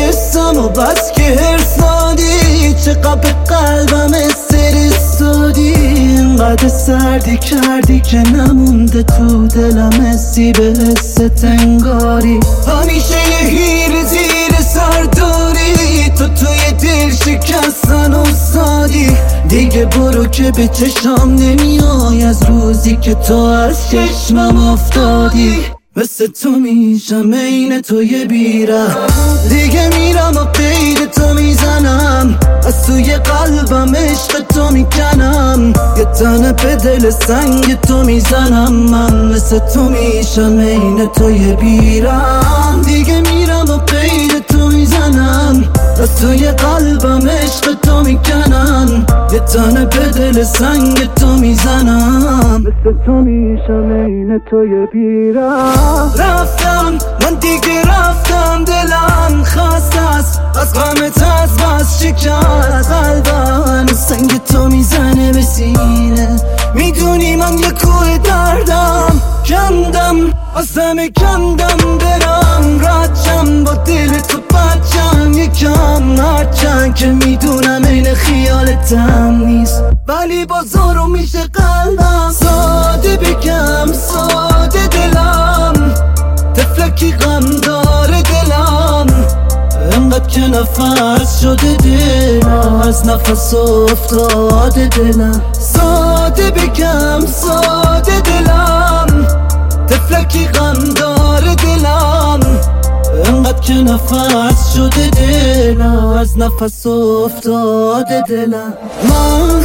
حسم و بس که هرسادی، چقدر به قلبم استرسادی. اینقدر سردی کردی که نمونده تو دلم حسی به حست انگاری. همیشه یه هیر زیر سر داری، تو توی دل شکستن افتادی. دیگه برو که به چشام نمیای از روزی که تو از چشمم افتادی. مثل تو میشم عین تو یه بیره، دیگه میرم و قید تو میزنم. از توی قلبم عشق تو میکنم، یه تنه به دل سنگ تو میزنم. من مثل تو میشم عین تو یه بیره، دیگه میرم و قید تو میزنم. از توی قلبم عشق تو میکنم، یه تنه به دل سنگ تو میزنم. مثل تو میشم عین تو یه بیره. رفتم من دیگه رفتم، دلم خسته است از غمت، از بس شکست قلبم. سنگ تو میزنه به سینه، میدونی من یه کوه دردم. کندم از همه کندم برم، رچم با دل تو بچم یکم. هرچند که میدونم این خیالتم نیست، ولی بازارو میشه قلبم. ساده بگم ساده دلم، تفلکی غم داره دلم. انقدر که نفس شده دلم، از نفس افتاده دلم. ساده بگم ساده دلم، تفلکی غم داره دلم. انقدر که نفس شده دلم، از نفس افتاده دلم. من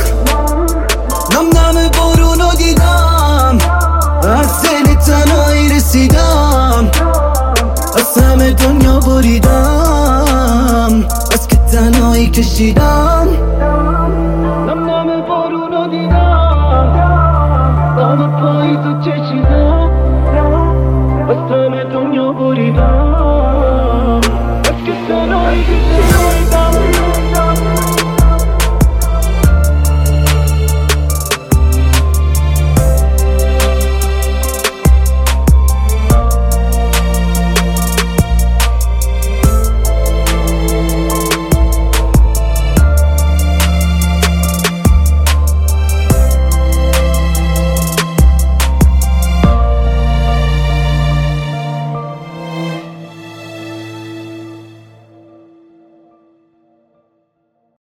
نم بارونو دیدم، از دل تنهایی رسیدم. از همه دنیا بریدم، از که تنهایی کشیدم.